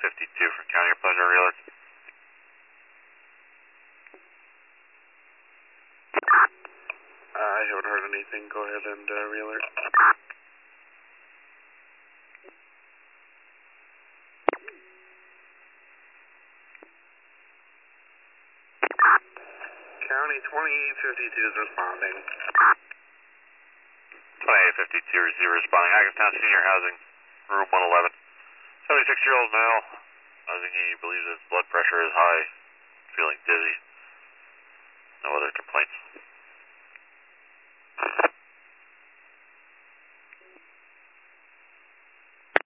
from County or Pleasure Realtor. I haven't heard anything. Go ahead and re-alert. County 2852 is responding. 2852 receiver responding. Hackettstown Senior Housing, room 111. 76-year-old male. I think he believes his blood pressure is high. Feeling dizzy. No other complaints.